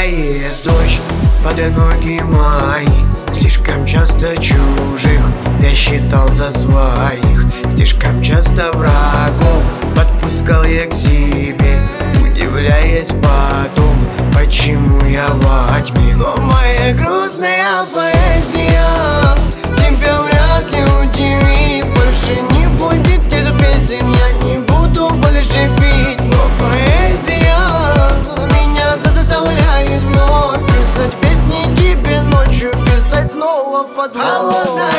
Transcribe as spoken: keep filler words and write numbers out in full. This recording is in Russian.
Падает дождь под ноги мои. Слишком часто чужих я считал за своих. Слишком часто врагов подпускал я к себе, удивляясь потом, почему я во тьме. Но моя грустная поэзия тебя вряд ли удивит. Больше не будет тех песен, я не буду больше пить. Но поэзия меня заставляет вновь писать песни тебе ночью, писать снова под холодной